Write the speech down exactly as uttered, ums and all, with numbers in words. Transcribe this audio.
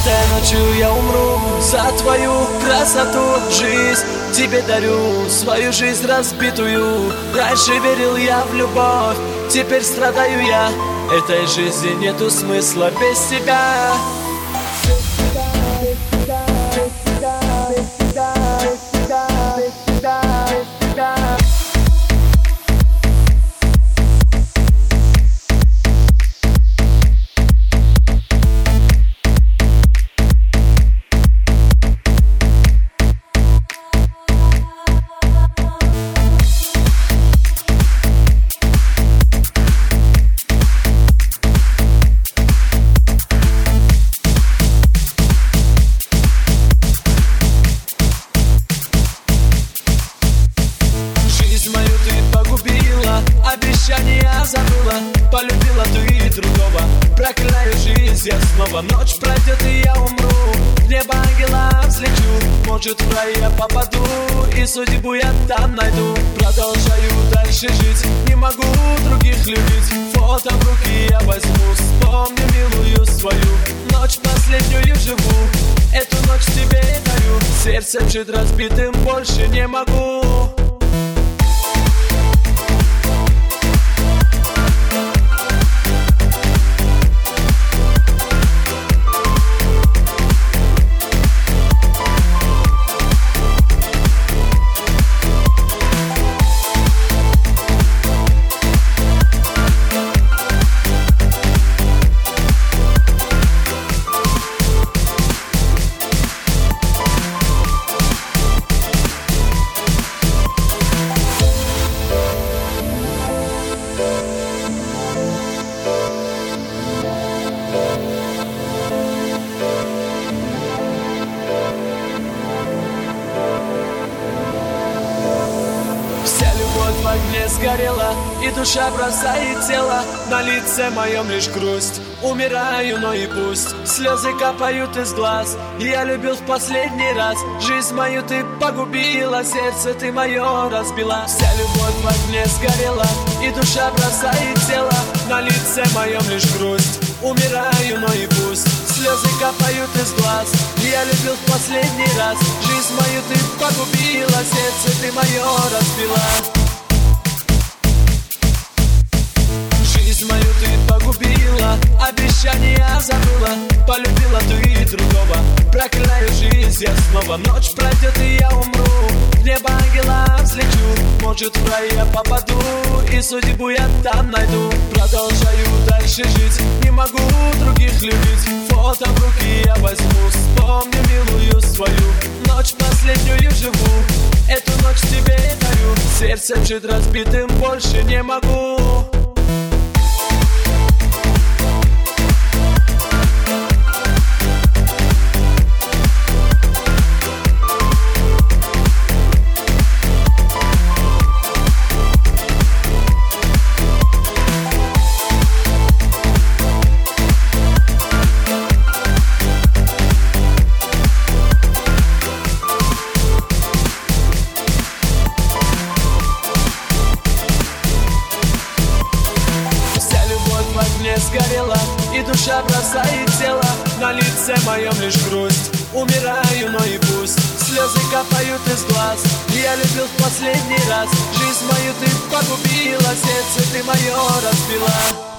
Этой ночью я умру за твою красоту. Жизнь тебе дарю, свою жизнь разбитую. Раньше верил я в любовь, теперь страдаю я. Этой жизни нету смысла без тебя. Обещания забыла, полюбила ты другого. Проклинаю жизнь я снова. Ночь пройдет и я умру. В небо ангела взлечу, может в рай я попаду, и судьбу я там найду. Продолжаю дальше жить, не могу других любить. Фото в руки я возьму, вспомню милую свою. Ночь последнюю живу, эту ночь тебе дарю. Сердцем жить разбитым больше не могу. В огне сгорела, и душа бросает тело. На лице моем лишь грусть, умираю, но и пусть. Слезы капают из глаз, я любил в последний раз. Жизнь мою ты погубила, сердце ты мое разбила. Вся любовь в огне сгорела, и душа бросает тело. На лице моем лишь грусть, умираю, но и пусть. Слезы капают из глаз, я любил в последний раз. Жизнь мою ты погубила, сердце ты мое разбила. Жизнь мою ты погубила, обещания забыла. Полюбила ты другого, проклинаю жизнь я снова. Ночь пройдет и я умру, в небо ангела взлечу, может в рай я попаду, и судьбу я там найду. Продолжаю дальше жить, не могу других любить. Фото в руки я возьму, вспомню милую свою. Ночь последнюю живу, эту ночь тебе дарю. Сердцем жить разбитым больше не могу. Сгорела, и душа бросает тело. На лице моем лишь грусть, умираю, но и пусть. Слезы капают из глаз, я любил в последний раз. Жизнь мою ты погубила, сердце ты мое разбила.